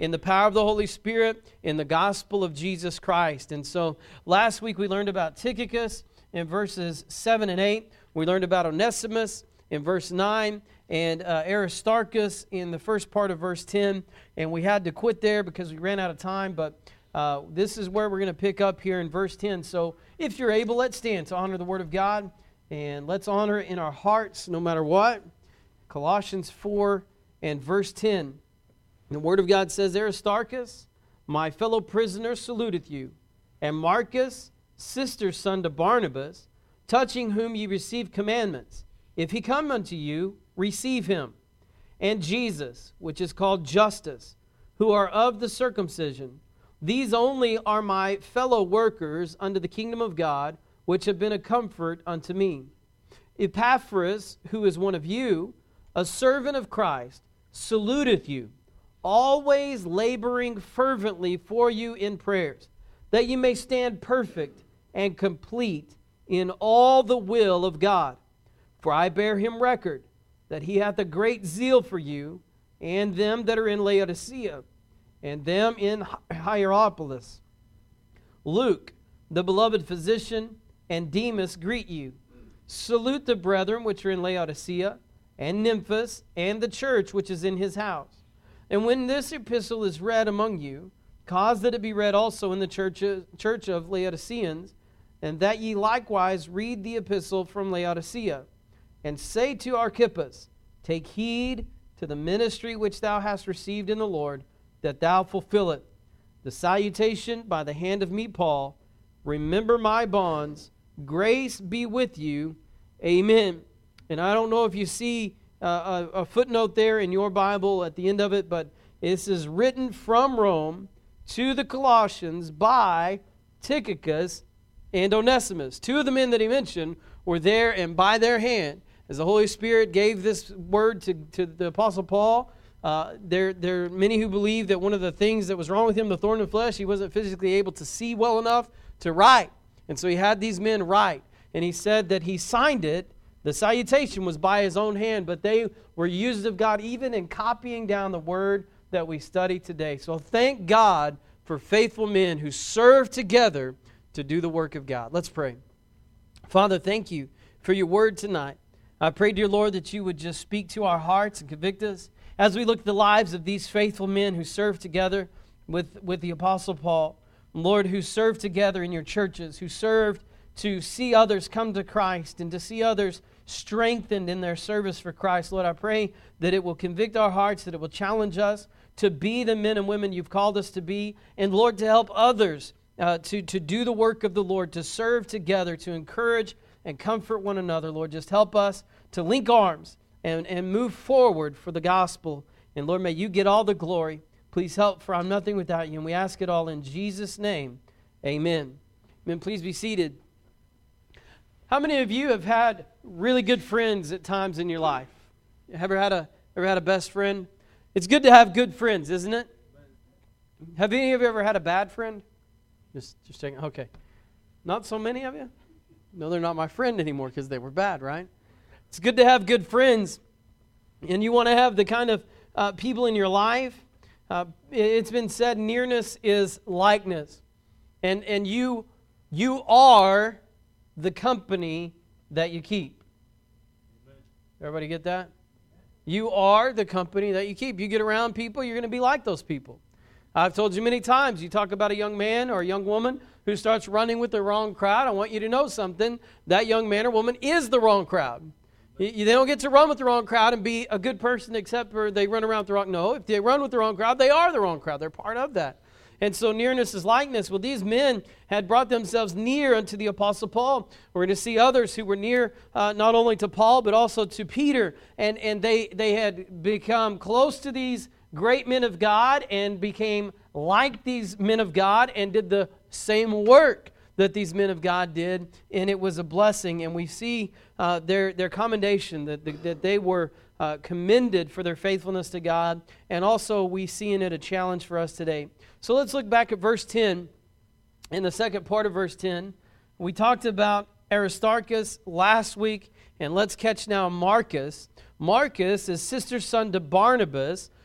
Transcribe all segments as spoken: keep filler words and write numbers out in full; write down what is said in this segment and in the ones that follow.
in the power of the Holy Spirit, in the gospel of Jesus Christ. And so last week we learned about Tychicus in verses seven and eight. We learned about Onesimus in verse nine, and uh, Aristarchus in the first part of verse ten. And we had to quit there because we ran out of time, but uh, this is where we're going to pick up here in verse ten. So if you're able, let's stand to honor the Word of God, and let's honor it in our hearts no matter what. Colossians four and verse ten. The Word of God says, Aristarchus, my fellow prisoner, saluteth you, and Marcus, sister's son to Barnabas, touching whom ye received commandments. If he come unto you, receive him. And Jesus, which is called Justus, who are of the circumcision. These only are my fellow workers unto the kingdom of God, which have been a comfort unto me. Epaphras, who is one of you, a servant of Christ, saluteth you, always laboring fervently for you in prayers, that you may stand perfect and complete in all the will of God. For I bear him record that he hath a great zeal for you, and them that are in Laodicea, and them in Hierapolis. Luke, the beloved physician, and Demas greet you. Salute the brethren which are in Laodicea, and Nymphas, and the church which is in his house. And when this epistle is read among you, cause that it be read also in the church, church of Laodiceans, and that ye likewise read the epistle from Laodicea. And say to Archippus, take heed to the ministry which thou hast received in the Lord, that thou fulfill it. The salutation by the hand of me, Paul. Remember my bonds. Grace be with you. Amen. And I don't know if you see uh, a, a footnote there in your Bible at the end of it, but this is written from Rome to the Colossians by Tychicus and Onesimus. Two of the men that he mentioned were there, and by their hand, as the Holy Spirit gave this word to, to the Apostle Paul, uh, there, there are many who believe that one of the things that was wrong with him, the thorn in the flesh, he wasn't physically able to see well enough to write. And so he had these men write. And he said that he signed it. The salutation was by his own hand, but they were used of God even in copying down the word that we study today. So thank God for faithful men who serve together to do the work of God. Let's pray. Father, thank you for your word tonight. I pray, dear Lord, that you would just speak to our hearts and convict us as we look at the lives of these faithful men who served together with, with the Apostle Paul. Lord, who served together in your churches, who served to see others come to Christ and to see others strengthened in their service for Christ. Lord, I pray that it will convict our hearts, that it will challenge us to be the men and women you've called us to be, and Lord, to help others uh, to, to do the work of the Lord, to serve together, to encourage and comfort one another. Lord, just help us to link arms and, and move forward for the gospel. And Lord, may you get all the glory. Please help, for I'm nothing without you. And we ask it all in Jesus' name. Amen. Amen. Please be seated. How many of you have had really good friends at times in your life? Ever had a ever had a best friend? It's good to have good friends, isn't it? Have any of you ever had a bad friend? Just just checking. Okay. Not so many of you? No, they're not my friend anymore because they were bad, right? It's good to have good friends. And you want to have the kind of uh, people in your life. Uh, it's been said nearness is likeness. And and you you are the company that you keep. Everybody get that? You are the company that you keep. You get around people, you're going to be like those people. I've told you many times, you talk about a young man or a young woman who starts running with the wrong crowd. I want you to know something. That young man or woman is the wrong crowd. You, they don't get to run with the wrong crowd and be a good person except for they run around with the wrong... No, if they run with the wrong crowd, they are the wrong crowd. They're part of that. And so nearness is likeness. Well, these men had brought themselves near unto the Apostle Paul. We're going to see others who were near uh, not only to Paul, but also to Peter. And, and they, they had become close to these great men of God and became like these men of God and did the same work that these men of God did. And it was a blessing. And we see uh, their, their commendation, that, that they were uh, commended for their faithfulness to God. And also we see in it a challenge for us today. So let's look back at verse ten. In the second part of verse ten, we talked about Aristarchus last week, and let's catch now Marcus. Marcus is sister's son to Barnabas,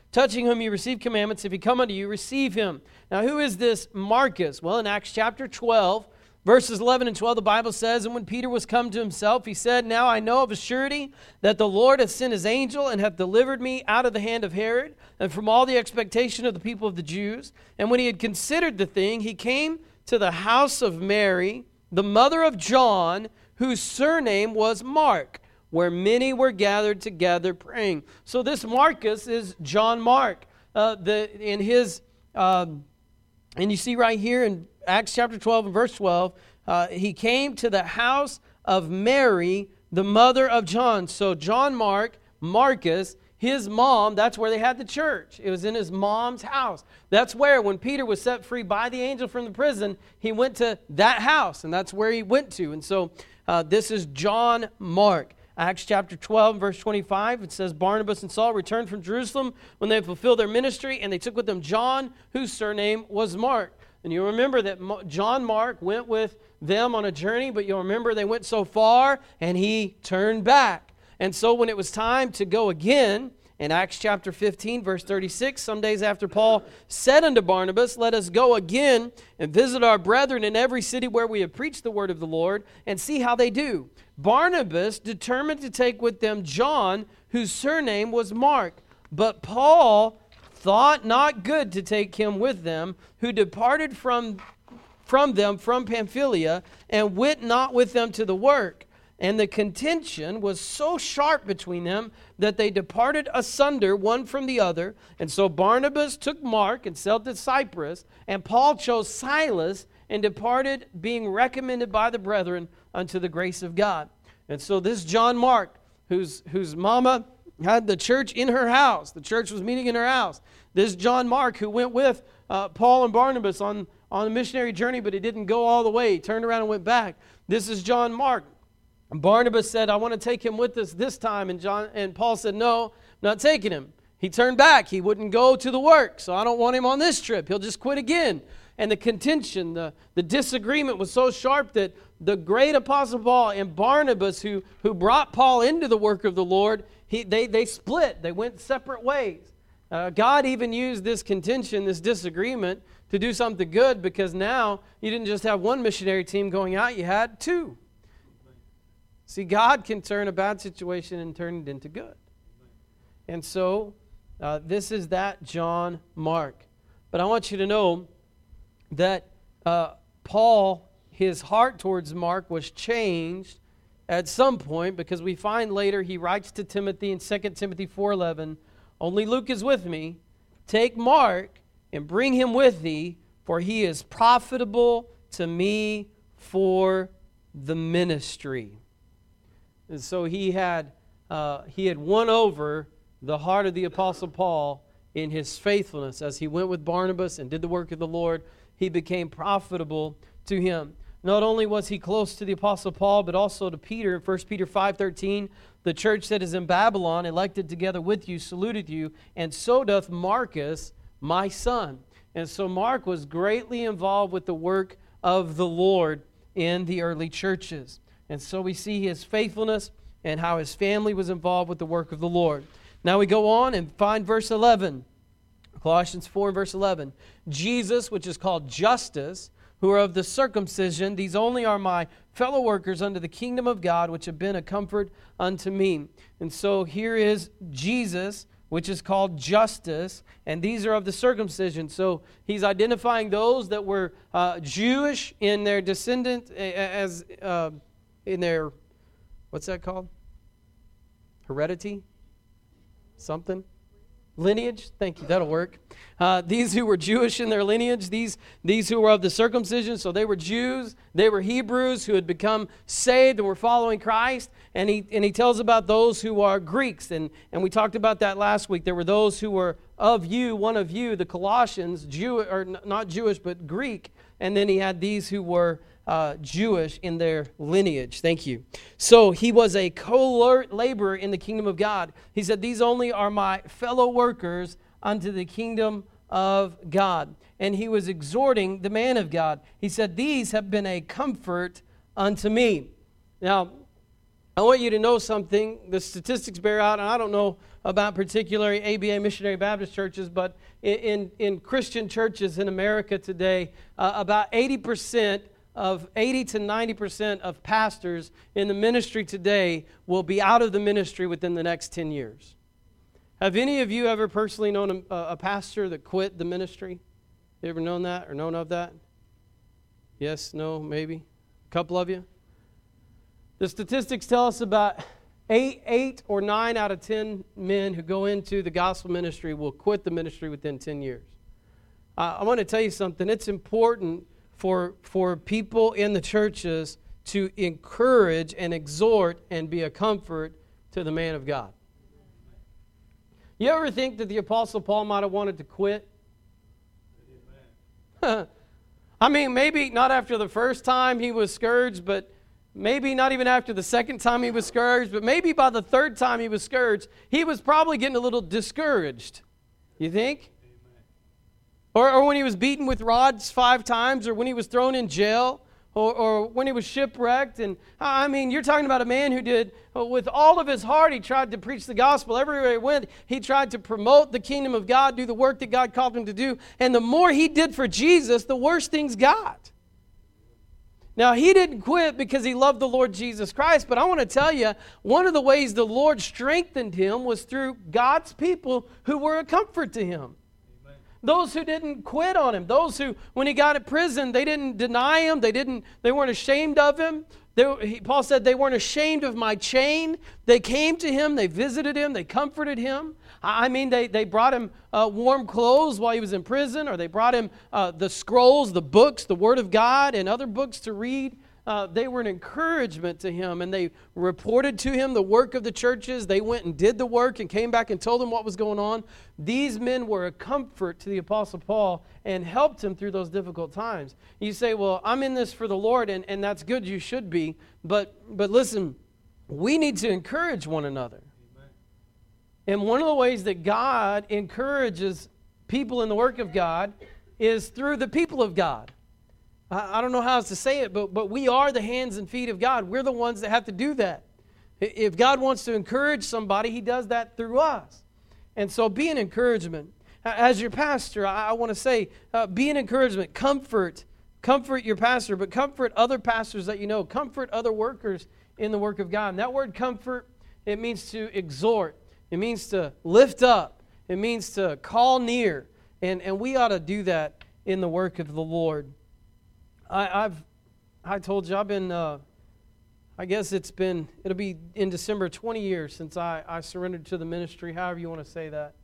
touching whom you receive commandments. If he come unto you, receive him. Now, who is this Marcus? Well, in Acts chapter twelve, verses eleven and twelve, the Bible says, and when Peter was come to himself, he said, now I know of a surety that the Lord hath sent his angel and hath delivered me out of the hand of Herod and from all the expectation of the people of the Jews. And when he had considered the thing, he came to the house of Mary, the mother of John, whose surname was Mark, where many were gathered together praying. So this Marcus is John Mark. Uh, the in his um, and you see right here in Acts chapter twelve and verse twelve, uh, he came to the house of Mary, the mother of John. So John Mark, Marcus, his mom, that's where they had the church. It was in his mom's house. That's where, when Peter was set free by the angel from the prison, he went to that house, and that's where he went to. And so uh, this is John Mark. Acts chapter twelve, verse twenty-five, it says, Barnabas and Saul returned from Jerusalem when they had fulfilled their ministry, and they took with them John, whose surname was Mark. And you'll remember that John Mark went with them on a journey, but you'll remember they went so far, and he turned back. And so when it was time to go again, in Acts chapter fifteen, verse thirty-six, some days after Paul said unto Barnabas, let us go again and visit our brethren in every city where we have preached the word of the Lord, and see how they do. Barnabas determined to take with them John, whose surname was Mark. But Paul thought not good to take him with them, who departed from, from them from Pamphylia, and went not with them to the work. And the contention was so sharp between them that they departed asunder one from the other. And so Barnabas took Mark and sailed to Cyprus, and Paul chose Silas and departed, being recommended by the brethren unto the grace of God. And so this John Mark, whose, whose mama had the church in her house, the church was meeting in her house. This John Mark, who went with uh, Paul and Barnabas on, on a missionary journey, but he didn't go all the way. He turned around and went back. This is John Mark. Barnabas said, I want to take him with us this time. And John and Paul said, no, I'm not taking him. He turned back. He wouldn't go to the work. So I don't want him on this trip. He'll just quit again. And the contention, the, the disagreement was so sharp that the great Apostle Paul and Barnabas, who, who brought Paul into the work of the Lord, he, they, they split. They went separate ways. Uh, God even used this contention, this disagreement, to do something good, because now you didn't just have one missionary team going out, you had two. See, God can turn a bad situation and turn it into good. And so, uh, this is that John Mark. But I want you to know that uh, Paul, his heart towards Mark was changed at some point, because we find later he writes to Timothy in Second Timothy four eleven, only Luke is with me. Take Mark and bring him with thee, for he is profitable to me for the ministry. And so he had uh, he had won over the heart of the Apostle Paul in his faithfulness. As he went with Barnabas and did the work of the Lord, he became profitable to him. Not only was he close to the Apostle Paul, but also to Peter. In First Peter five thirteen, the church that is in Babylon, elected together with you, saluted you, and so doth Marcus, my son. And so Mark was greatly involved with the work of the Lord in the early churches. And so we see his faithfulness and how his family was involved with the work of the Lord. Now we go on and find verse eleven. Colossians four, verse eleven. Jesus, which is called Justus, who are of the circumcision, these only are my fellow workers unto the kingdom of God, which have been a comfort unto me. And so here is Jesus, which is called Justus, and these are of the circumcision. So he's identifying those that were uh, Jewish in their descendant, as uh, in their, what's that called? Heredity? Something? Lineage? Thank you, that'll work. Uh, these who were Jewish in their lineage, these, these who were of the circumcision, so they were Jews, they were Hebrews who had become saved and were following Christ. And he and he tells about those who are Greeks, and, and we talked about that last week. There were those who were of you, one of you, the Colossians, Jew or not Jewish, but Greek. And then he had these who were uh, Jewish in their lineage. Thank you. So he was a co-laborer in the kingdom of God. He said, these only are my fellow workers unto the kingdom of God. And he was exhorting the man of God. He said, these have been a comfort unto me. Now, I want you to know something. The statistics bear out, and I don't know about particularly A B A Missionary Baptist churches, but in, in, in Christian churches in America today, uh, about eighty percent of eighty to ninety percent of pastors in the ministry today will be out of the ministry within the next ten years. Have any of you ever personally known a, a pastor that quit the ministry? You ever known that or known of that? Yes, no, maybe? A couple of you? The statistics tell us about eight, eight or nine out of ten men who go into the gospel ministry will quit the ministry within ten years. Uh, I want to tell you something. It's important for, for people in the churches to encourage and exhort and be a comfort to the man of God. You ever think that the Apostle Paul might have wanted to quit? I mean, maybe not after the first time he was scourged, but maybe not even after the second time he was scourged, but maybe by the third time he was scourged, he was probably getting a little discouraged. You think? Or, or when he was beaten with rods five times, or when he was thrown in jail, or, or when he was shipwrecked. And I mean, you're talking about a man who did, with all of his heart, he tried to preach the gospel. Everywhere he went, he tried to promote the kingdom of God, do the work that God called him to do. And the more he did for Jesus, the worse things got. Now, he didn't quit because he loved the Lord Jesus Christ, but I want to tell you, one of the ways the Lord strengthened him was through God's people who were a comfort to him. Amen. Those who didn't quit on him, those who, when he got in prison, they didn't deny him, they didn't, they weren't ashamed of him. They, he, Paul said they weren't ashamed of my chain. They came to him, they visited him, they comforted him. I mean, they, they brought him uh, warm clothes while he was in prison, or they brought him uh, the scrolls, the books, the Word of God, and other books to read. Uh, they were an encouragement to him, and they reported to him the work of the churches. They went and did the work and came back and told him what was going on. These men were a comfort to the Apostle Paul and helped him through those difficult times. You say, well, I'm in this for the Lord, and, and that's good, you should be. But, but listen, we need to encourage one another. And one of the ways that God encourages people in the work of God is through the people of God. I, I don't know how else to say it, but, but we are the hands and feet of God. We're the ones that have to do that. If God wants to encourage somebody, He does that through us. And so be an encouragement. As your pastor, I, I want to say, uh, be an encouragement. Comfort. Comfort your pastor, but comfort other pastors that you know. Comfort other workers in the work of God. And that word comfort, it means to exhort. It means to lift up. It means to call near. And, and we ought to do that in the work of the Lord. I, I've I told you I've been, uh, I guess it's been, it'll be in December twenty years since I, I surrendered to the ministry, however you want to say that.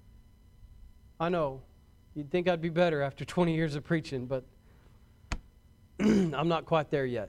I know, you'd think I'd be better after twenty years of preaching, but I'm not quite there yet.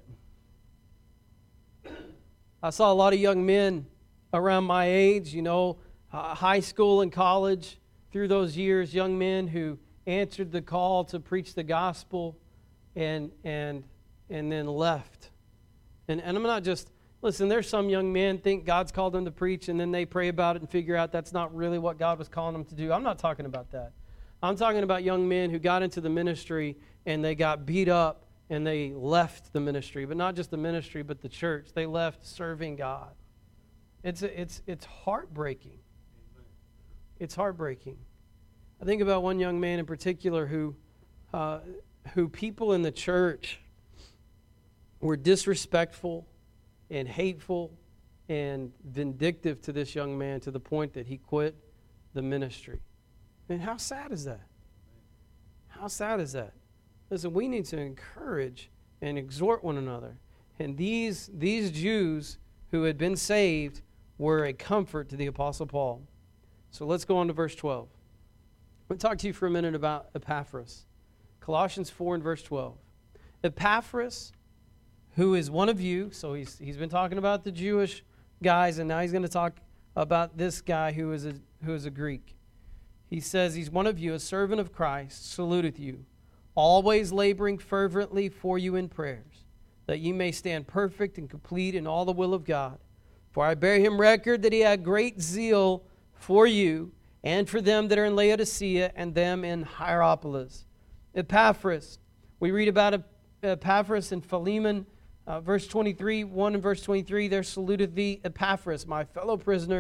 I saw a lot of young men around my age, you know, uh, high school and college, through those years, young men who answered the call to preach the gospel and and and then left. And, and I'm not just, listen, there's some young men think God's called them to preach and then they pray about it and figure out that's not really what God was calling them to do. I'm not talking about that. I'm talking about young men who got into the ministry and they got beat up and they left the ministry, but not just the ministry, but the church. They left serving God. It's it's it's heartbreaking. It's heartbreaking. I think about one young man in particular who, uh, who people in the church were disrespectful and hateful and vindictive to this young man to the point that he quit the ministry. And how sad is that? How sad is that? Listen, we need to encourage and exhort one another. And these these Jews who had been saved were a comfort to the Apostle Paul. So let's go on to verse twelve. I'm going to talk to you for a minute about Epaphras. Colossians four and verse twelve. Epaphras, who is one of you, so he's he's been talking about the Jewish guys, and now he's going to talk about this guy who is a who is a Greek. He says he's one of you, a servant of Christ, saluteth you, always laboring fervently for you in prayers, that ye may stand perfect and complete in all the will of God. For I bear him record that he had great zeal for you and for them that are in Laodicea and them in Hierapolis. Epaphras, we read about Epaphras in Philemon, uh, verse twenty-three, one and verse twenty-three, there saluteth thee Epaphras, my fellow prisoner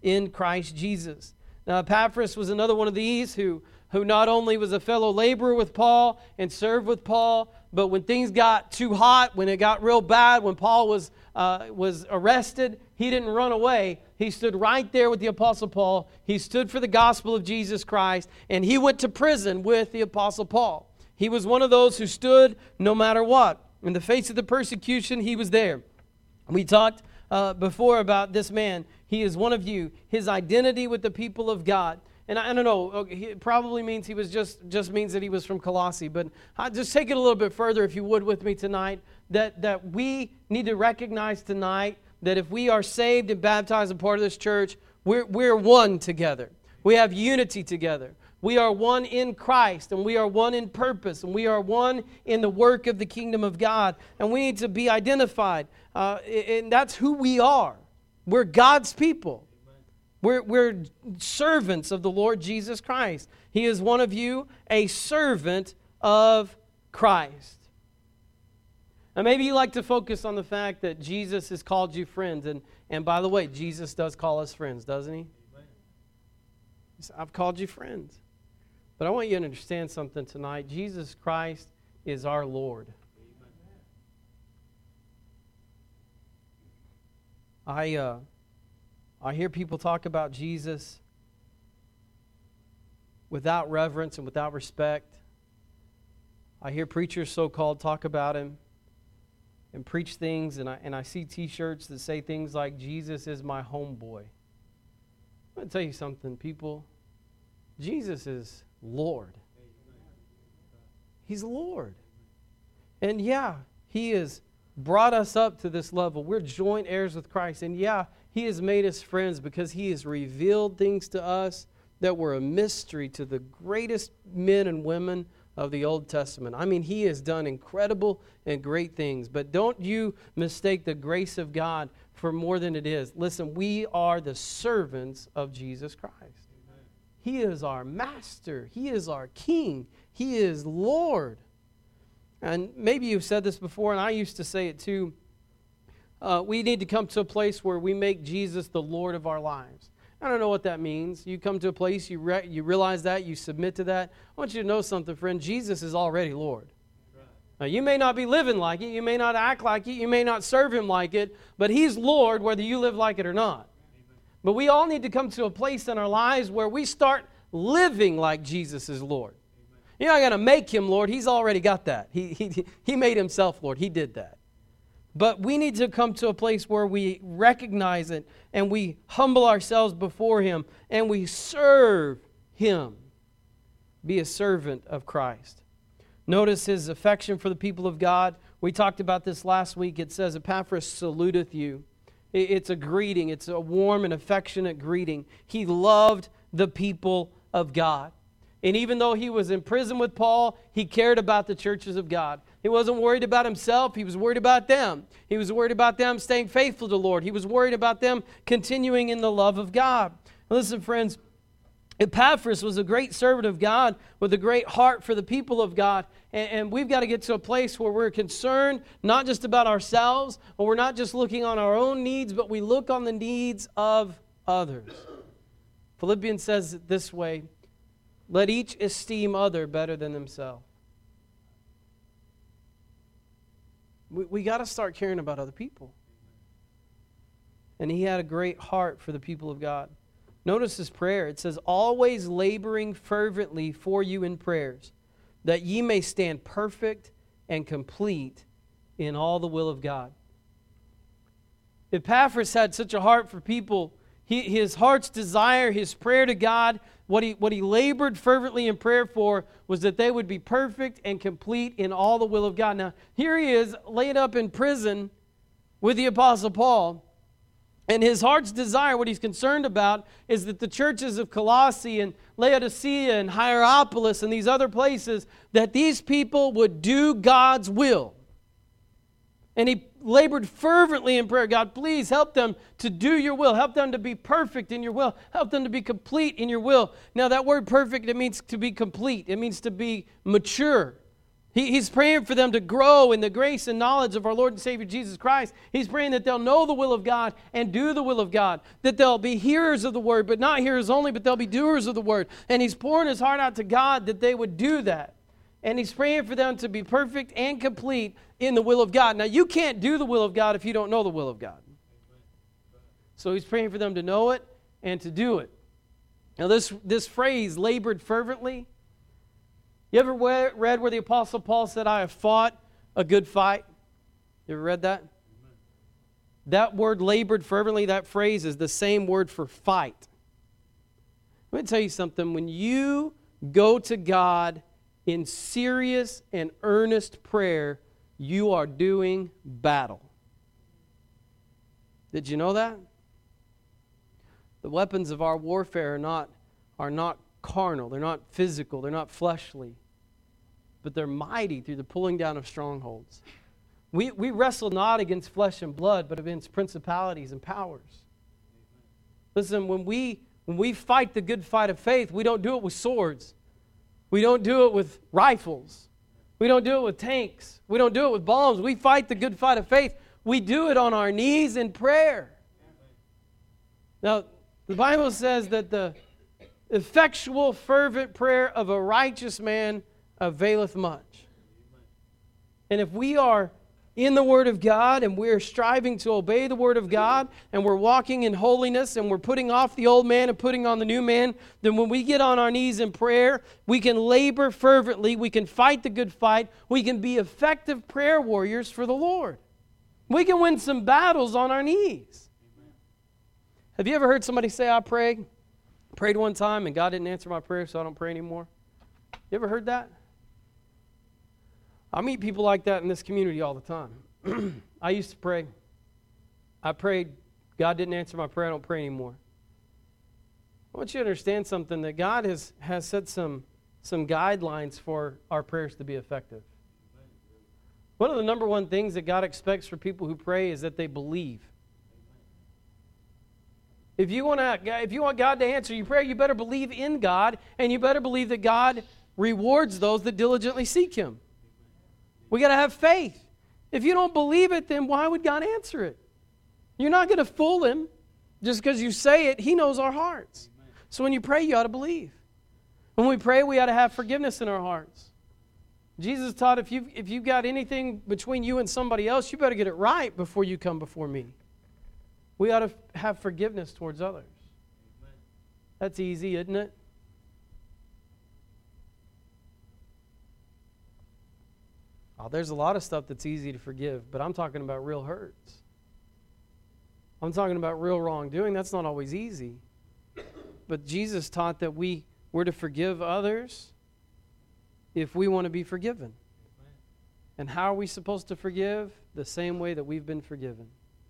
in Christ Jesus. Now, Epaphras was another one of these who, who not only was a fellow laborer with Paul and served with Paul, but when things got too hot, when it got real bad, when Paul was, uh, was arrested, he didn't run away. He stood right there with the Apostle Paul. He stood for the gospel of Jesus Christ, and he went to prison with the Apostle Paul. He was one of those who stood no matter what. In the face of the persecution, he was there. We talked uh, before about this man. He is one of you. His identity with the people of God. And I, I don't know, it probably means he was just, just means that he was from Colossae. But I'll just take it a little bit further, if you would, with me tonight, that, that we need to recognize tonight that if we are saved and baptized and part of this church, we're, we're one together. We have unity together. We are one in Christ, and we are one in purpose, and we are one in the work of the kingdom of God. And we need to be identified. Uh, and that's who we are. We're God's people. We're, we're servants of the Lord Jesus Christ. He is one of you, a servant of Christ. Now, maybe you like to focus on the fact that Jesus has called you friends. And, and by the way, Jesus does call us friends, doesn't He? He said, I've called you friends. But I want you to understand something tonight. Jesus Christ is our Lord. I uh, I hear people talk about Jesus without reverence and without respect. I hear preachers so-called talk about Him and preach things, and I, and I see T-shirts that say things like, Jesus is my homeboy. I'm going to tell you something, people. Jesus is Lord. He's Lord. And yeah, He has brought us up to this level. We're joint heirs with Christ. And yeah, He has made us friends because He has revealed things to us that were a mystery to the greatest men and women of the Old Testament. I mean, He has done incredible and great things. But don't you mistake the grace of God for more than it is. Listen, we are the servants of Jesus Christ. He is our master. He is our king. He is Lord. And maybe you've said this before, and I used to say it too. Uh, we need to come to a place where we make Jesus the Lord of our lives. I don't know what that means. You come to a place, you, re- you realize that, you submit to that. I want you to know something, friend. Jesus is already Lord. Now, you may not be living like it. You may not act like it. You may not serve Him like it. But He's Lord whether you live like it or not. But we all need to come to a place in our lives where we start living like Jesus is Lord. You're not going to make Him Lord. He's already got that. He, he, he made Himself Lord. He did that. But we need to come to a place where we recognize it and we humble ourselves before Him and we serve Him. Be a servant of Christ. Notice His affection for the people of God. We talked about this last week. It says, Epaphras saluteth you. It's a greeting. It's a warm and affectionate greeting. He loved the people of God. And even though he was in prison with Paul, he cared about the churches of God. He wasn't worried about himself. He was worried about them. He was worried about them staying faithful to the Lord. He was worried about them continuing in the love of God. Listen, friends, Epaphras was a great servant of God with a great heart for the people of God. And, and we've got to get to a place where we're concerned not just about ourselves, or we're not just looking on our own needs, but we look on the needs of others. Philippians says it this way, let each esteem other better than themselves. We, we got to start caring about other people. And he had a great heart for the people of God. Notice his prayer. It says, always laboring fervently for you in prayers, that ye may stand perfect and complete in all the will of God. Epaphras had such a heart for people. He, his heart's desire, his prayer to God, what he, what he labored fervently in prayer for was that they would be perfect and complete in all the will of God. Now, here he is laid up in prison with the Apostle Paul. And his heart's desire, what he's concerned about, is that the churches of Colossae and Laodicea and Hierapolis and these other places, that these people would do God's will. And he labored fervently in prayer. God, please help them to do your will. Help them to be perfect in your will. Help them to be complete in your will. Now, that word perfect, it means to be complete. It means to be mature. He, he's praying for them to grow in the grace and knowledge of our Lord and Savior Jesus Christ. He's praying that they'll know the will of God and do the will of God. That they'll be hearers of the word, but not hearers only, but they'll be doers of the word. And he's pouring his heart out to God that they would do that. And he's praying for them to be perfect and complete in the will of God. Now, you can't do the will of God if you don't know the will of God. So he's praying for them to know it and to do it. Now, this, this phrase, labored fervently, you ever read where the Apostle Paul said, I have fought a good fight? You ever read that? Amen. That word labored fervently, that phrase is the same word for fight. Let me tell you something. When you go to God in serious and earnest prayer, you are doing battle. Did you know that? The weapons of our warfare are not, are not carnal. They're not physical. They're not fleshly. But they're mighty through the pulling down of strongholds. We, we wrestle not against flesh and blood, but against principalities and powers. Listen, when we, when we fight the good fight of faith, we don't do it with swords. We don't do it with rifles. We don't do it with tanks. We don't do it with bombs. We fight the good fight of faith. We do it on our knees in prayer. Now, the Bible says that the effectual, fervent prayer of a righteous man availeth much. And if we are in the Word of God and we're striving to obey the Word of God and we're walking in holiness and we're putting off the old man and putting on the new man, then when we get on our knees in prayer, we can labor fervently, we can fight the good fight, we can be effective prayer warriors for the Lord. We can win some battles on our knees. Have you ever heard somebody say, I prayed, prayed one time and God didn't answer my prayer, so I don't pray anymore? You ever heard that? I meet people like that in this community all the time. I used to pray. I prayed. God didn't answer my prayer. I don't pray anymore. I want you to understand something, that God has, has set some, some guidelines for our prayers to be effective. One of the number one things that God expects for people who pray is that they believe. If you want to, if you want God to answer your prayer, you better believe in God, and you better believe that God rewards those that diligently seek Him. We got to have faith. If you don't believe it, then why would God answer it? You're not going to fool Him just because you say it. He knows our hearts. So when you pray, you ought to believe. When we pray, we ought to have forgiveness in our hearts. Jesus taught if you've, if you've got anything between you and somebody else, you better get it right before you come before me. We ought to have forgiveness towards others. That's easy, isn't it? Oh, there's a lot of stuff that's easy to forgive, but I'm talking about real hurts. I'm talking about real wrongdoing. That's not always easy. But Jesus taught that we were to forgive others if we want to be forgiven. And how are we supposed to forgive? The same way that we've been forgiven.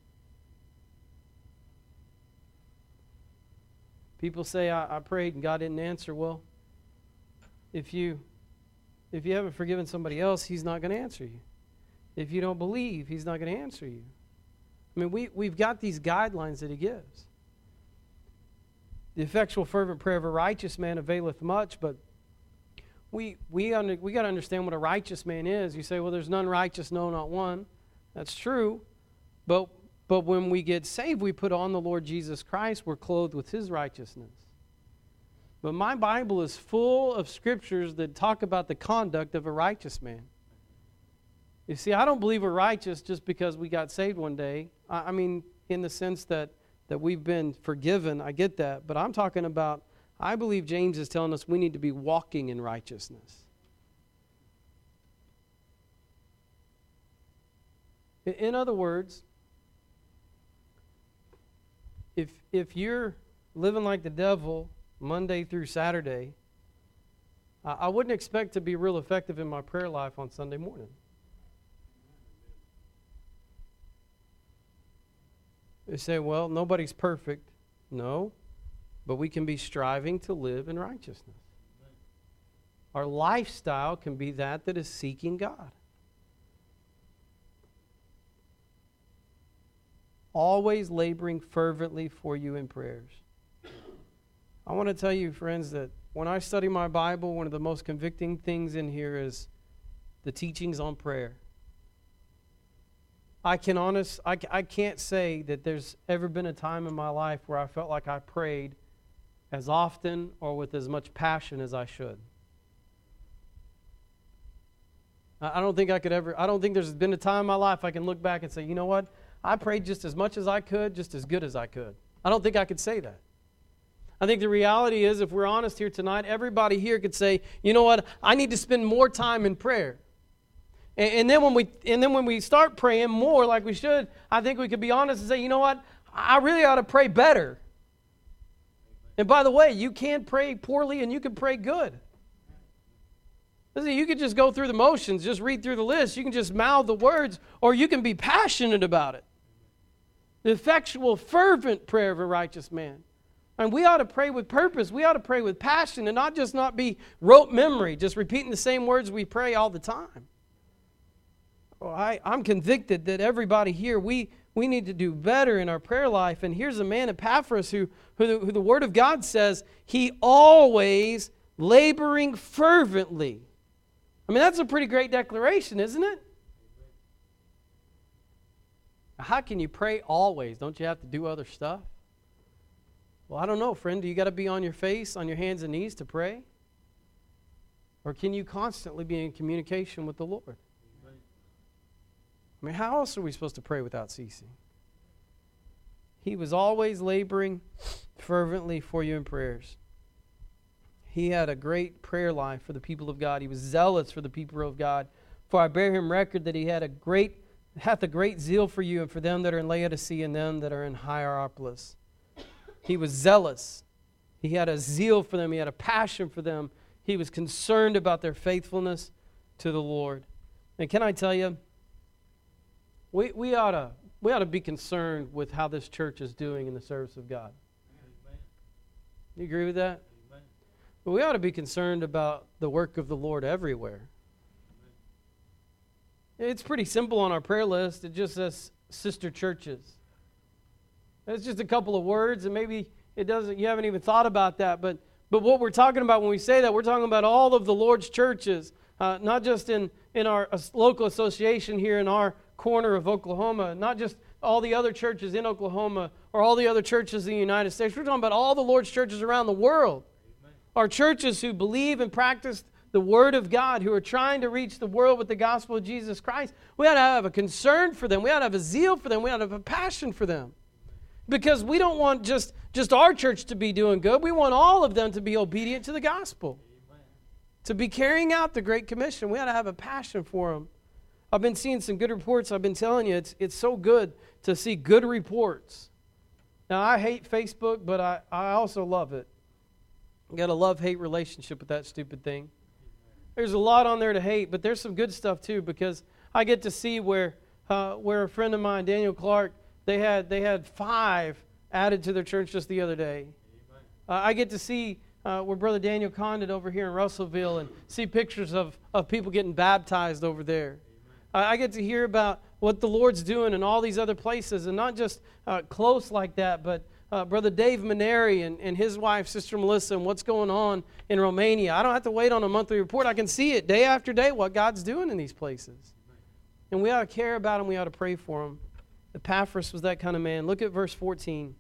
People say, I, I prayed and God didn't answer. Well, if you... If you haven't forgiven somebody else, He's not going to answer you. If you don't believe, He's not going to answer you. I mean, we, we've got these guidelines that He gives. The effectual, fervent prayer of a righteous man availeth much, but we we under, we got to understand what a righteous man is. You say, well, there's none righteous, no, not one. That's true. But, but when we get saved, we put on the Lord Jesus Christ. We're clothed with His righteousness. But my Bible is full of scriptures that talk about the conduct of a righteous man. You see, I don't believe we're righteous just because we got saved one day. I, I mean, in the sense that, that we've been forgiven. I get that. But I'm talking about, I believe James is telling us we need to be walking in righteousness. In, in other words, if if you're living like the devil Monday through Saturday, I wouldn't expect to be real effective in my prayer life on Sunday morning. They say, well, nobody's perfect. No, but we can be striving to live in righteousness. Our lifestyle can be that that is seeking God. Always laboring fervently for you in prayers. I want to tell you, friends, that when I study my Bible, one of the most convicting things in here is the teachings on prayer. I can honest, I, I can't say that there's ever been a time in my life where I felt like I prayed as often or with as much passion as I should. I don't think I could ever, I don't think there's been a time in my life I can look back and say, you know what? I prayed just as much as I could, just as good as I could. I don't think I could say that. I think the reality is, if we're honest here tonight, everybody here could say, you know what? I need to spend more time in prayer. And, and then when we and then when we start praying more like we should, I think we could be honest and say, you know what? I really ought to pray better. And by the way, you can pray poorly and you can pray good. Listen, you can just go through the motions, just read through the list. You can just mouth the words, or you can be passionate about it. The effectual, fervent prayer of a righteous man. And we ought to pray with purpose. We ought to pray with passion and not just not be rote memory, just repeating the same words we pray all the time. Well, I, I'm convicted that everybody here, we, we need to do better in our prayer life. And here's a man, Epaphras, who, who, the, who the Word of God says, he always laboring fervently. I mean, that's a pretty great declaration, isn't it? How can you pray always? Don't you have to do other stuff? Well, I don't know, friend. Do you got to be on your face, on your hands and knees to pray? Or can you constantly be in communication with the Lord? I mean, how else are we supposed to pray without ceasing? He was always laboring fervently for you in prayers. He had a great prayer life for the people of God. He was zealous for the people of God. For I bear him record that he had a great, hath a great zeal for you and for them that are in Laodicea and them that are in Hierapolis. He was zealous. He had a zeal for them. He had a passion for them. He was concerned about their faithfulness to the Lord. And can I tell you, we, we, ought to, we ought to be concerned with how this church is doing in the service of God. You agree with that? But we ought to be concerned about the work of the Lord everywhere. It's pretty simple on our prayer list. It just says sister churches. It's just a couple of words, and maybe it doesn't. You haven't even thought about that. But but what we're talking about when we say that, we're talking about all of the Lord's churches, uh, not just in in our uh, local association here in our corner of Oklahoma, not just all the other churches in Oklahoma or all the other churches in the United States. We're talking about all the Lord's churches around the world. Our churches who believe and practice the Word of God, who are trying to reach the world with the gospel of Jesus Christ. We ought to have a concern for them. We ought to have a zeal for them. We ought to have a passion for them. Because we don't want just, just our church to be doing good. We want all of them to be obedient to the gospel. Amen. To be carrying out the Great Commission. We ought to have a passion for them. I've been seeing some good reports. I've been telling you, it's, it's so good to see good reports. Now, I hate Facebook, but I, I also love it. You got a love-hate relationship with that stupid thing. There's a lot on there to hate, but there's some good stuff too, because I get to see where uh, where a friend of mine, Daniel Clark, they had they had five added to their church just the other day. Uh, I get to see uh, where Brother Daniel Condit over here in Russellville and see pictures of, of people getting baptized over there. Uh, I get to hear about what the Lord's doing in all these other places, and not just uh, close like that, but Uh, Brother Dave Maneri and, and his wife, Sister Melissa, and what's going on in Romania. I don't have to wait on a monthly report. I can see it day after day what God's doing in these places. And we ought to care about them. We ought to pray for them. Epaphras was that kind of man. Look at verse fourteen.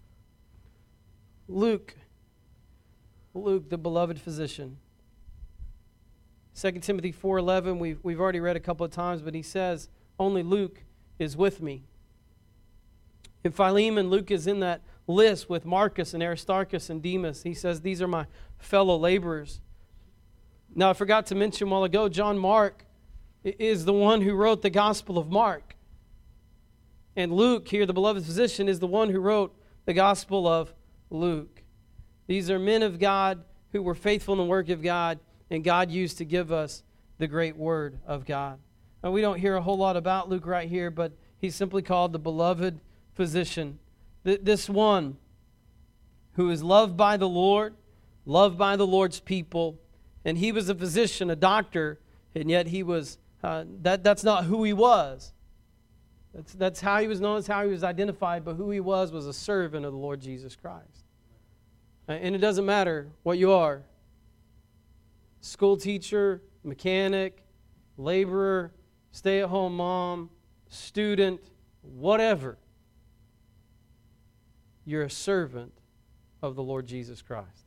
Luke. Luke, the beloved physician. Second Timothy four eleven, we've, we've already read a couple of times, but he says, only Luke is with me. And Philemon, Luke is in that list with Marcus and Aristarchus and Demas. He says, these are my fellow laborers. Now, I forgot to mention a while ago, John Mark is the one who wrote the Gospel of Mark. And Luke, here, the beloved physician, is the one who wrote the Gospel of Luke. These are men of God who were faithful in the work of God, and God used to give us the great Word of God. Now, we don't hear a whole lot about Luke right here, but he's simply called the beloved physician. This one who is loved by the Lord, loved by the Lord's people, and he was a physician, a doctor, and yet he was, uh, that, that's not who he was. That's, that's how he was known, that's how he was identified, but who he was was a servant of the Lord Jesus Christ. And it doesn't matter what you are. School teacher, mechanic, laborer, stay-at-home mom, student, whatever. You're a servant of the Lord Jesus Christ.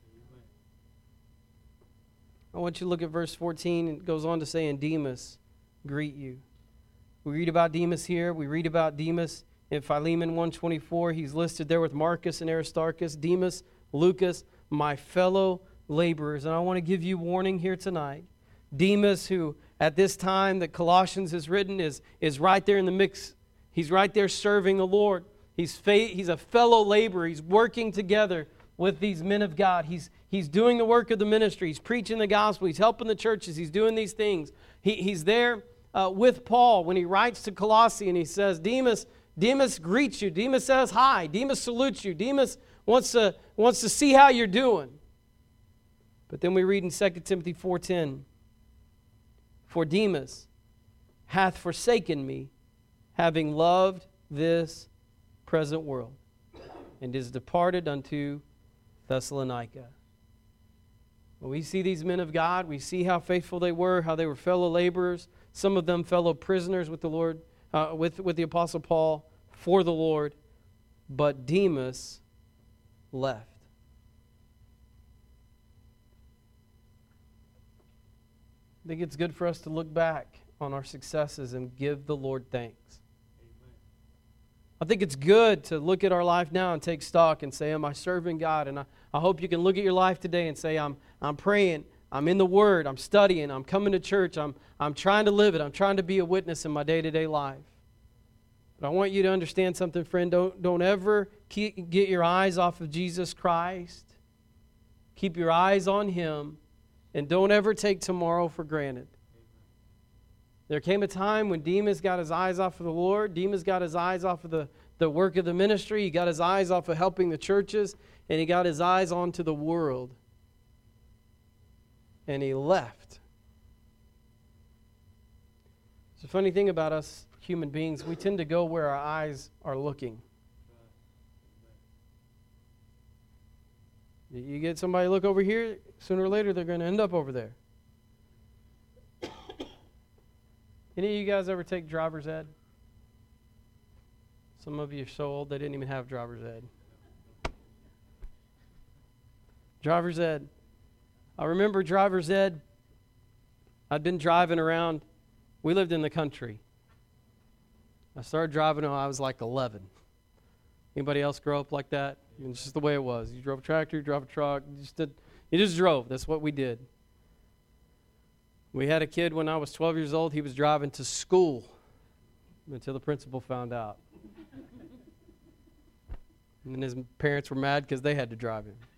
I want you to look at verse fourteen. It goes on to say, and Demas greet you. We read about Demas here. We read about Demas in Philemon one twenty-four. He's listed there with Marcus and Aristarchus. Demas, Lucas, my fellow laborers. And I want to give you warning here tonight. Demas, who at this time that Colossians is written, is, is right there in the mix. He's right there serving the Lord. He's, fa- he's a fellow laborer. He's working together with these men of God. He's, he's doing the work of the ministry. He's preaching the gospel. He's helping the churches. He's doing these things. He, he's there uh, with Paul when he writes to Colossae and he says, Demas, Demas greets you. Demas says hi. Demas salutes you. Demas wants to, wants to see how you're doing. But then we read in Second Timothy four ten, for Demas hath forsaken me, having loved this present world, and is departed unto Thessalonica. Well, we see these men of God. We see how faithful they were, how they were fellow laborers, some of them fellow prisoners with the Lord, uh, with, with the Apostle Paul for the Lord. But Demas left. I think it's good for us to look back on our successes and give the Lord thanks. Amen. I think it's good to look at our life now and take stock and say, am I serving God? And I, I hope you can look at your life today and say, I'm, I'm praying, I'm in the Word, I'm studying, I'm coming to church, I'm, I'm trying to live it, I'm trying to be a witness in my day-to-day life. But I want you to understand something, friend. Don't, don't ever keep, get your eyes off of Jesus Christ. Keep your eyes on Him. And don't ever take tomorrow for granted. There came a time when Demas got his eyes off of the Lord. Demas got his eyes off of the, the work of the ministry. He got his eyes off of helping the churches. And he got his eyes onto the world. And he left. It's a funny thing about us human beings. We tend to go where our eyes are looking. You get somebody to look over here, sooner or later they're going to end up over there. Any of you guys ever take driver's ed? Some of you are so old they didn't even have driver's ed. Driver's ed. I remember driver's ed. I'd been driving around. We lived in the country. I started driving when I was like eleven. Anybody else grow up like that? I mean, it's just the way it was. You drove a tractor, you drove a truck, you just did, you just drove. That's what we did. We had a kid when I was twelve years old. He was driving to school until the principal found out. And then his parents were mad because they had to drive him.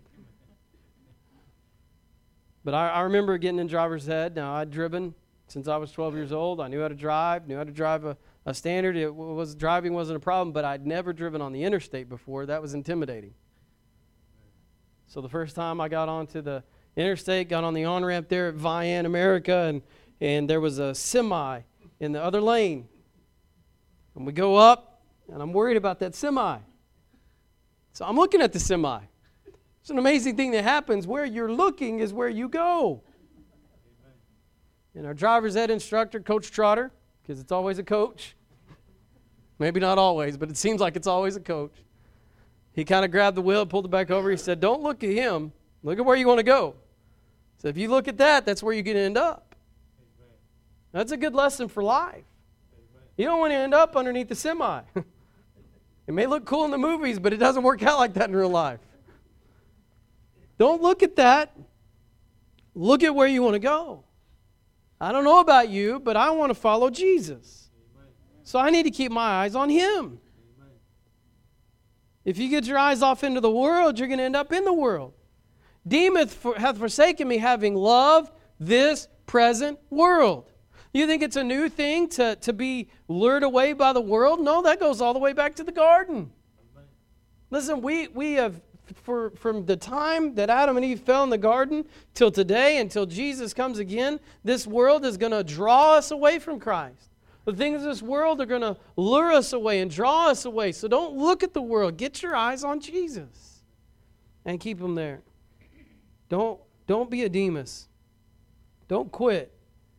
But I, I remember getting in driver's ed. Now, I'd driven since I was twelve years old. I knew how to drive, knew how to drive a, a standard. It was driving wasn't a problem, but I'd never driven on the interstate before. That was intimidating. So the first time I got onto the interstate, got on the on-ramp there at Vian, America, and, and there was a semi in the other lane. And we go up, and I'm worried about that semi. So I'm looking at the semi. It's an amazing thing that happens. Where you're looking is where you go. And our driver's ed instructor, Coach Trotter, because it's always a coach. Maybe not always, but it seems like it's always a coach. He kind of grabbed the wheel, pulled it back over. He said, don't look at him. Look at where you want to go. So if you look at that, that's where you're going to end up. Amen. That's a good lesson for life. Amen. You don't want to end up underneath the semi. It may look cool in the movies, but it doesn't work out like that in real life. Don't look at that. Look at where you want to go. I don't know about you, but I want to follow Jesus. Amen. So I need to keep my eyes on Him. Amen. If you get your eyes off into the world, you're going to end up in the world. Demas hath forsaken me, having loved this present world. You think it's a new thing to, to be lured away by the world? No, that goes all the way back to the garden. Amen. Listen, we, we have, for, from the time that Adam and Eve fell in the garden till today, until Jesus comes again, this world is going to draw us away from Christ. The things of this world are going to lure us away and draw us away. So don't look at the world. Get your eyes on Jesus and keep them there. Don't, don't be a Demas. Don't quit.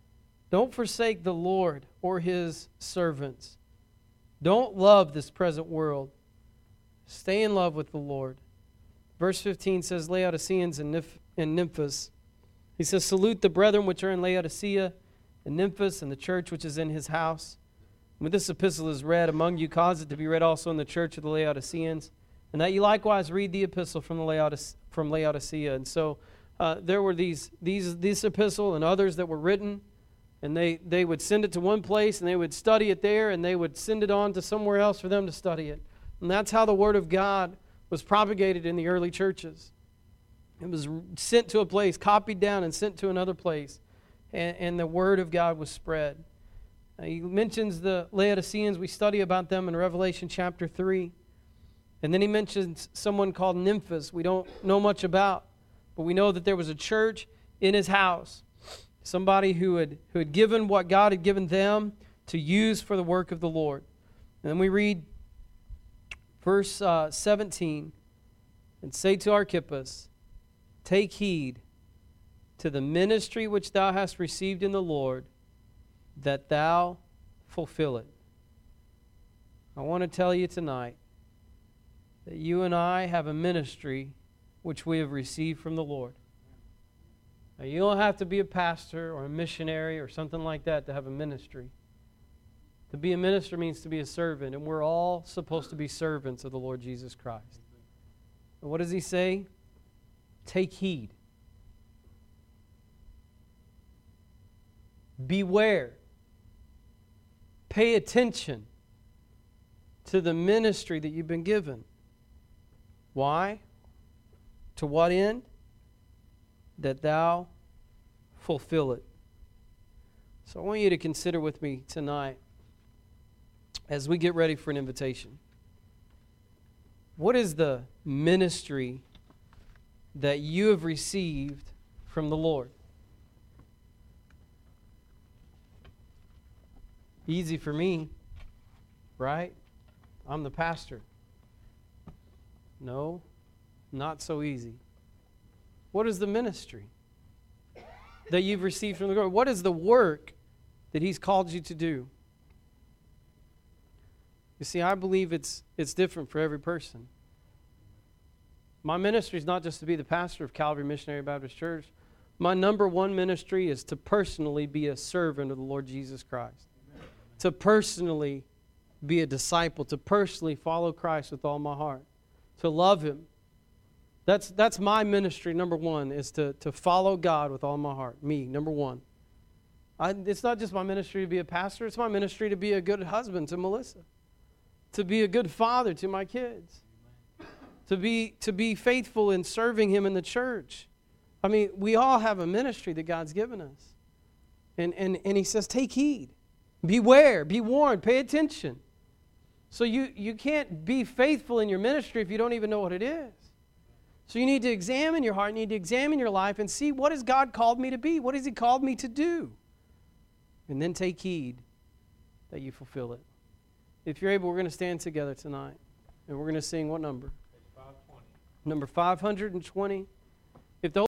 Don't forsake the Lord or His servants. Don't love this present world. Stay in love with the Lord. Verse fifteen says, Laodiceans and Nymphas. He says, salute the brethren which are in Laodicea, and Nymphas, and the church which is in his house. When this epistle is read among you, cause it to be read also in the church of the Laodiceans, and that you likewise read the epistle from the Laodice- from Laodicea. And so uh, there were these these this epistle and others that were written, and they, they would send it to one place, and they would study it there, and they would send it on to somewhere else for them to study it. And that's how the Word of God was propagated in the early churches. It was sent to a place, copied down, and sent to another place, and, and the Word of God was spread. Now, he mentions the Laodiceans. We study about them in Revelation chapter three. And then he mentions someone called Nymphas we don't know much about, but we know that there was a church in his house, somebody who had, who had given what God had given them to use for the work of the Lord. And then we read verse uh, seventeen, and say to Archippus, take heed to the ministry which thou hast received in the Lord, that thou fulfill it. I want to tell you tonight that you and I have a ministry which we have received from the Lord. Now, you don't have to be a pastor or a missionary or something like that to have a ministry. To be a minister means to be a servant, and we're all supposed to be servants of the Lord Jesus Christ. And what does he say? Take heed. Beware. Pay attention to the ministry that you've been given. Why? To what end? That thou fulfill it. So I want you to consider with me tonight, as we get ready for an invitation, what is the ministry that you have received from the Lord? Easy for me, right? I'm the pastor. No, not so easy. What is the ministry that you've received from the Lord? What is the work that He's called you to do? You see, I believe it's it's different for every person. My ministry is not just to be the pastor of Calvary Missionary Baptist Church. My number one ministry is to personally be a servant of the Lord Jesus Christ. Amen. To personally be a disciple, to personally follow Christ with all my heart, to love Him. That's that's my ministry, number one, is to, to follow God with all my heart. Me, number one. I, it's not just my ministry to be a pastor. It's my ministry to be a good husband to Melissa. To be a good father to my kids. To be, to be faithful in serving Him in the church. I mean, we all have a ministry that God's given us. And, and, and He says, take heed. Beware. Be warned. Pay attention. So you, you can't be faithful in your ministry if you don't even know what it is. So you need to examine your heart, you need to examine your life and see, what has God called me to be? What has He called me to do? And then take heed that you fulfill it. If you're able, we're going to stand together tonight. And we're going to sing what number? five twenty. Number five hundred twenty. If the